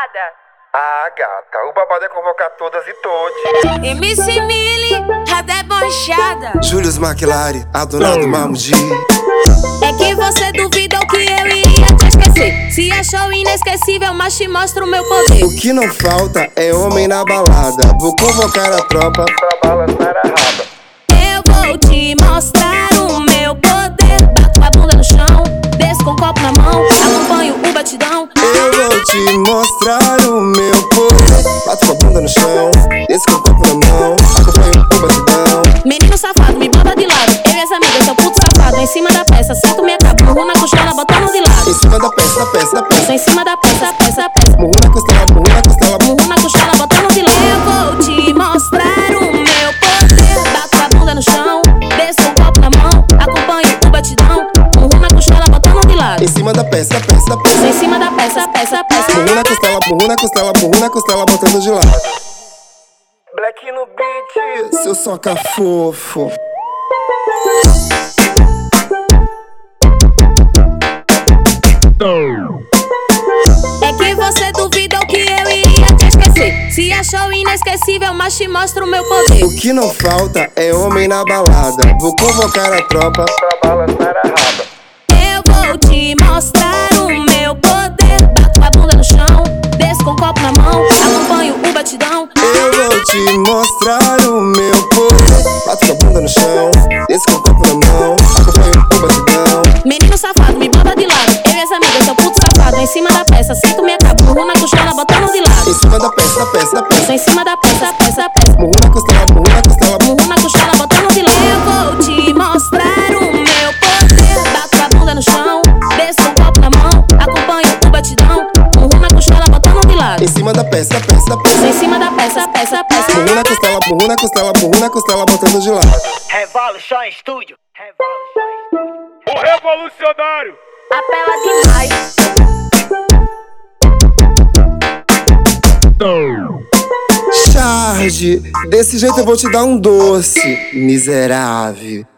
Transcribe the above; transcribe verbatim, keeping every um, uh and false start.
balada. Ah, gata, o babado é convocar todas e todos. M C Mili, a debochada. Julius McLaren, Adonado Mamudi. É que você duvidou que eu iria te esquecer. Se achou inesquecível, mas te mostro o meu poder. O que não falta é homem na balada. Vou convocar a tropa Pra balançar a raba. Eu vou te mostrar o meu poder. Bato a bunda no chão, desço com o copo na mão, acompanho o batidão. Eu vou te mostrar o meu poder. Bato com a bunda no chão, desço com o copo na mão, acompanho o batidão. Menino safado, me bota de lado. Eu e as amigas, sou puto safado. Em cima da peça, sento minha capa, murro na costela, botando de lado. Em cima da peça, peça, Tô peça. em cima da peça, peça, peça. Murro na costela, murro na costela, murro. Murro na costela, botando de lado. Eu vou te mostrar o meu poder. Bato a bunda no chão, desço com o copo na mão, acompanho o batidão. Murro na costela, botando de lado. Em cima da peça, peça, Tô peça. em cima da peça, peça, peça. Murro na costela, murro na costela, murro na costela, botando de lado. Black no beat. Seu soca fofo. É que você duvidou que eu iria te esquecer. Se achou inesquecível, mas te mostro o meu poder. O que não falta é homem na balada. Vou convocar a tropa Pra balançar a raba. Eu vou te mostrar o meu poder. Bato a bunda no chão, desço com o copo na mão, acompanho o batidão. Eu vou te mostrar o meu poder. Bato com a bunda no chão, desço com o copo na mão, acompanho o batidão. Menino safado, me bota de lado. Eu e as amigas, sou puto safado. Em cima da peça, sento minha capa, murro na costela, botando de lado. Em cima da peça, peça, Tô peça. em cima da peça, peça, peça. Murro na costela, murro na costela, murro. Murro na costela, botando de lado. Eu vou te mostrar o meu poder. Bato a bunda no chão, desço com o copo na mão, acompanho o batidão. Murro na costela, botando de lado. Em cima da peça, peça, Tô peça. em cima da peça, peça, peça. Murro na costela, murro na costela, murro na costela, botando de lado. Revolution Studio. Revolution Studio. O revolucionário. Apela demais. Charge, desse jeito eu vou te dar um doce, miserável.